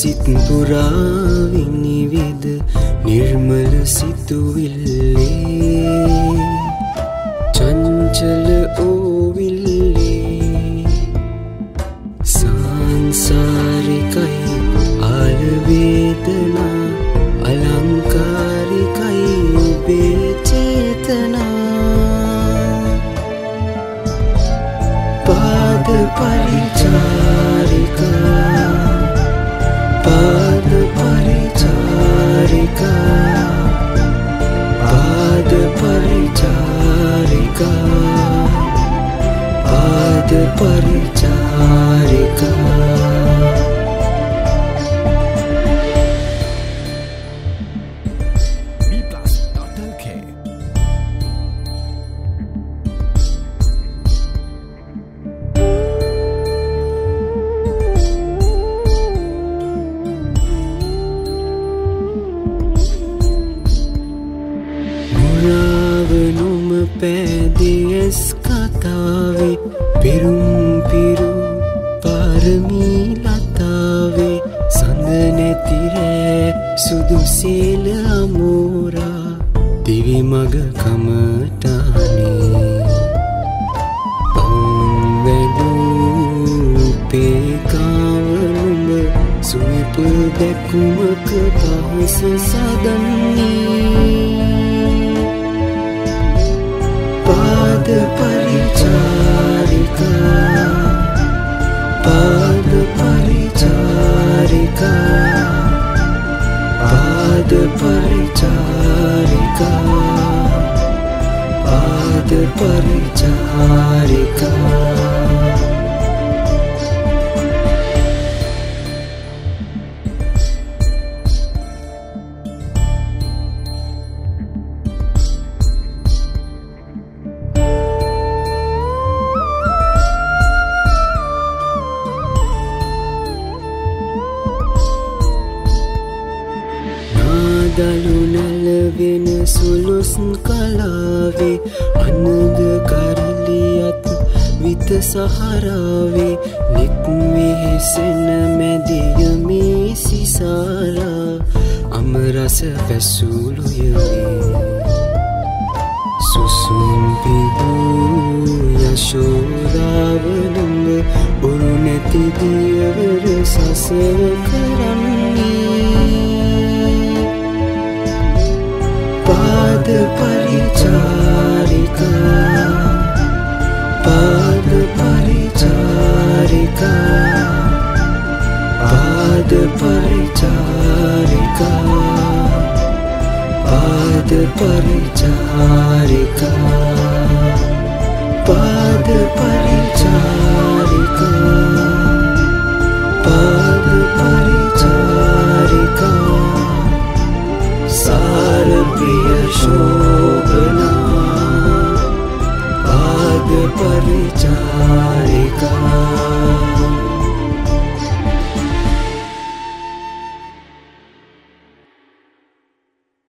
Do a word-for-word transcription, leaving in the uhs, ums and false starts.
සිත් පුරා විනිවිද නිර්මල සිතුවිල්ලේ චංචල ඕවිල්ලේ සංසාරිකයි ආල වේදනා අලංකාරිකයි ඔබේ චේතනා පාද පරිචාරිකා පාද පරිචාරිකා පාද පරිචාරිකා පාද පරිචාරිකා මුරාවනුම පෑදෙස් කතාවේ පෙරුම් පිරු පාරමී ලතාවේ සඳ නැතිරෑ සුදු සේල අමෝරා දිවි මග කමටානේ පවුන් වැලූ පේකාවනුම සුවිප දැකුමක පහස සදන්නේ පාද පරිචාරිකා පාද පරිචාරිකා පාද පරිචාරිකා පාද පරිචාරිකා දලු නැලවෙන සුළුස් කලාවේ අනග කරලියත් විත සහරාවේ නෙත් මෙහෙසෙන මැදියමේ සිසාලා අමරස පැසුළුයවේ සුසුම් පිදූ යශෝදාවනම ඔරු නැති දියවර සසව කරන්නේ පාද පරිචාරිකා පාද පරිචාරිකා පාද පරිචාරිකා පාද පරිචාරිකා පාද පරිචාරිකා පාද පරිචාරිකා